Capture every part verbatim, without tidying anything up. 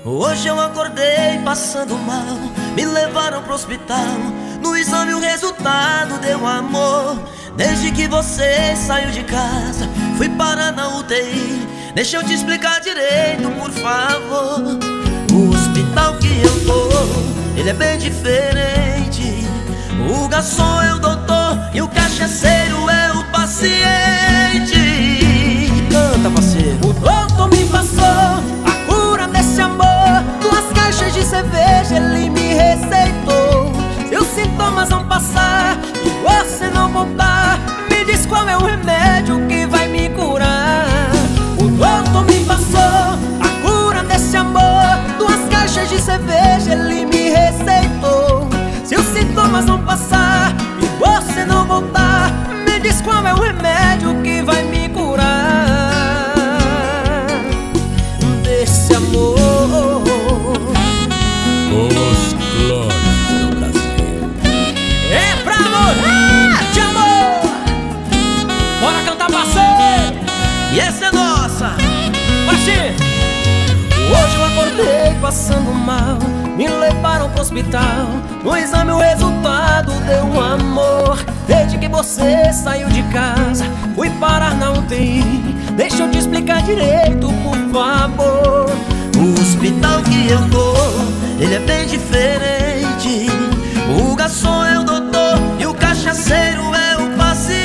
Hoje eu acordei passando mal, me levaram pro hospital. No exame o resultado deu amor. Desde que você saiu de casa, fui parar na U T I. Deixa eu te explicar direito, por favor. O hospital que eu tô, ele é bem diferente. O garçom é o doutor e o cachaceiro é o paciente. Canta, parceiro. O doutor me passou a cura desse amor. Duas caixas de cerveja ele me receitou. Se os sintomas vão passar e você não voltar, me diz qual é o remédio que vai me curar. O doutor me passou a cura desse amor. Duas caixas de cerveja ele me receitou. Se os sintomas vão passar e você não voltar, me diz qual é o remédio que vai me curar desse amor. Os clones do Brasil. É pra morrer de amor. Bora cantar, parceiro. E essa é nossa. Parceiro. Hoje eu acordei passando mal, me levaram pro hospital. No exame o resultado deu um amor. Desde que você saiu de casa, fui parar na U T I. Deixa eu te explicar direito, por favor. O hospital que eu tô, ele é bem diferente. O garçom é o doutor e o cachaceiro é o paciente.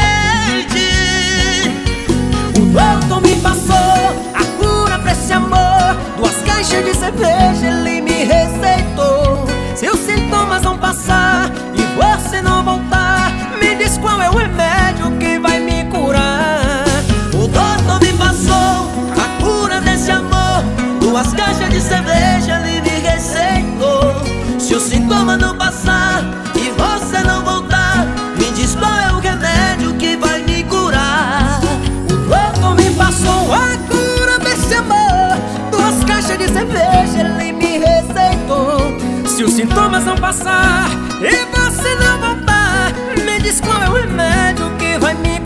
O doutor me passou a cura pra esse amor. Duas caixas de cerveja ele me receitou. Se os sintomas vão passar e você não voltar, me diz qual é o remédio que vai me curar. O doutor me passou a cura desse amor. Duas caixas de cerveja ele me receitou. Se o sintoma não passar e você não voltar, me diz qual é o remédio que vai me curar. O doutor me passou a cura desse amor. Duas caixas de cerveja ele me receitou. Se os sintomas não passar e você não voltar, me diz qual é o remédio que vai me